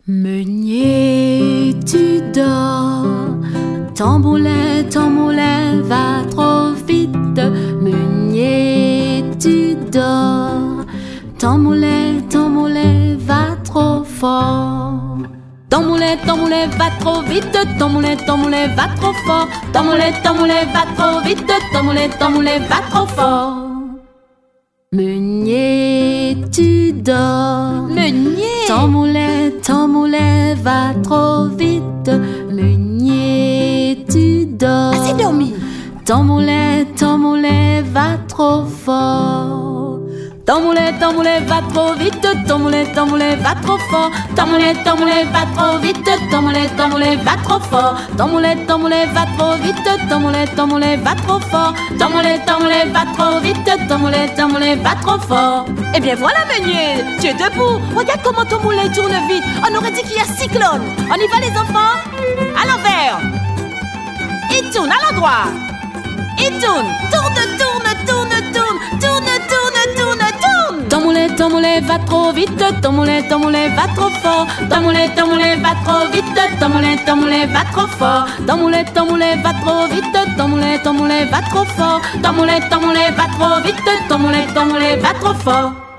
Meunier, tu dors, ton moulet va trop vite. Meunier, tu dors, ton moulet va trop fort. Ton moulet va trop vite, ton moulet va trop fort. Ton moulet va trop vite, ton moulet va trop fort. Meunier, tu dors, Meunier, ton moulet va trop vite. Meunier, tu dors, assez dormi. ton moulet va trop fort. Ton moulet va trop vite, ton moulet va trop fort. Ton moulet va trop vite, ton moulet va trop fort. Ton moulet va trop vite, ton moulet va trop fort. Ton moulet va trop vite, ton moulet va trop fort. Eh bien voilà Meunier, tu es debout. Regarde comment ton moulet tourne vite. On aurait dit qu'il y a cyclone. On y va les enfants. À l'envers. Il tourne à l'endroit. Il tourne. Tourne. Ton moulet va trop vite, ton moulet va trop fort. Ton moulet va trop vite, ton moulet va trop fort. Ton moulet va trop vite, ton moulet va trop fort. Ton moulet va trop vite, ton moulet va trop fort.